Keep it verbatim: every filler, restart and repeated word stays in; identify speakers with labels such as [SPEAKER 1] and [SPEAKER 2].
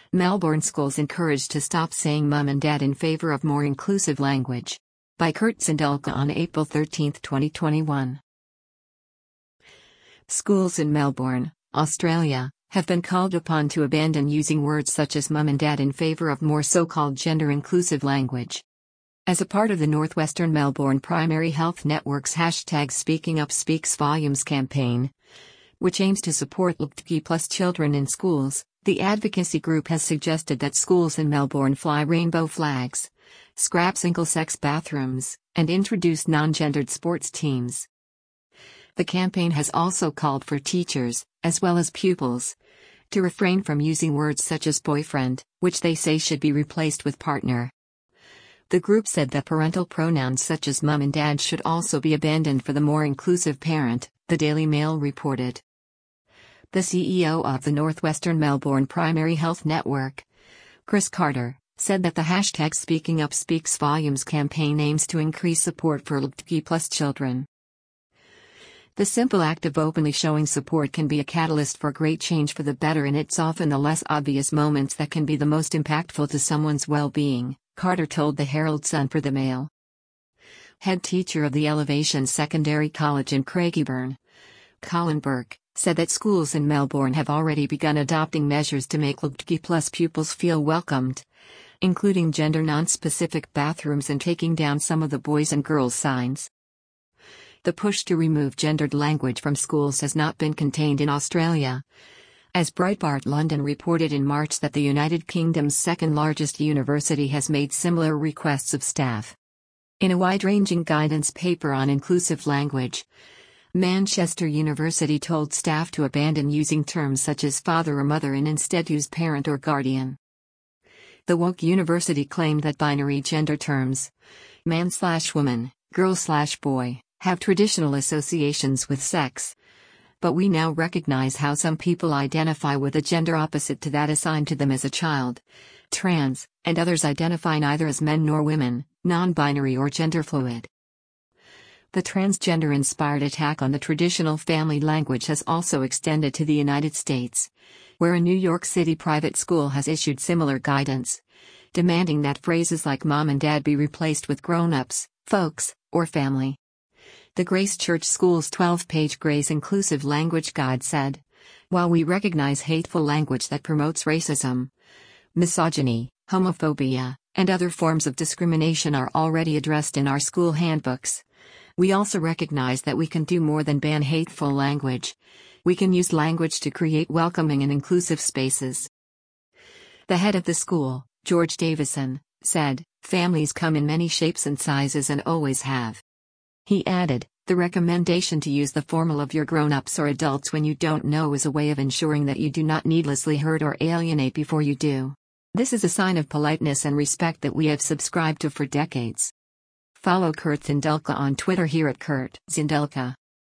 [SPEAKER 1] Melbourne schools encouraged to stop saying mum and dad in favor of more inclusive language. By Kurt Zindulka on April thirteenth, twenty twenty-one. Schools in Melbourne, Australia, have been called upon to abandon using words such as mum and dad in favor of more so-called gender-inclusive language. As a part of the Northwestern Melbourne Primary Health Network's hashtag Speaking Up Speaks Volumes campaign, which aims to support L G B T plus children in schools, the advocacy group has suggested that schools in Melbourne fly rainbow flags, scrap single-sex bathrooms, and introduce non-gendered sports teams. The campaign has also called for teachers, as well as pupils, to refrain from using words such as boyfriend, which they say should be replaced with partner. The group said that parental pronouns such as mum and dad should also be abandoned for the more inclusive parent, the Daily Mail reported. The C E O of the Northwestern Melbourne Primary Health Network, Chris Carter, said that the hashtag Speaking Up Speaks Volumes campaign aims to increase support for L G B T plus children. The simple act of openly showing support can be a catalyst for great change for the better, and it's often the less obvious moments that can be the most impactful to someone's well-being, Carter told the Herald Sun for the Mail. Head teacher of the Elevation Secondary College in Craigieburn, Colin Burke, said that schools in Melbourne have already begun adopting measures to make L G B T plus pupils feel welcomed, including gender non-specific bathrooms and taking down some of the boys and girls signs. The push to remove gendered language from schools has not been contained in Australia, as Breitbart London reported in March that the United Kingdom's second-largest university has made similar requests of staff. In a wide-ranging guidance paper on inclusive language, Manchester University told staff to abandon using terms such as father or mother and instead use parent or guardian. The woke university claimed that binary gender terms, man slash woman, girl slash boy, have traditional associations with sex, but we now recognize how some people identify with a gender opposite to that assigned to them as a child, trans, and others identify neither as men nor women, non-binary or gender fluid. The transgender-inspired attack on the traditional family language has also extended to the United States, where a New York City private school has issued similar guidance, demanding that phrases like mom and dad be replaced with grown-ups, folks, or family. The Grace Church School's twelve-page Grace Inclusive Language Guide said, "While we recognize hateful language that promotes racism, misogyny, homophobia, and other forms of discrimination are already addressed in our school handbooks, we also recognize that we can do more than ban hateful language. We can use language to create welcoming and inclusive spaces." The head of the school, George Davison, said, "Families come in many shapes and sizes and always have." He added, "The recommendation to use the formal of your grown-ups or adults when you don't know is a way of ensuring that you do not needlessly hurt or alienate before you do. This is a sign of politeness and respect that we have subscribed to for decades." Follow Kurt Zindulka on Twitter here at Kurt Zindulka.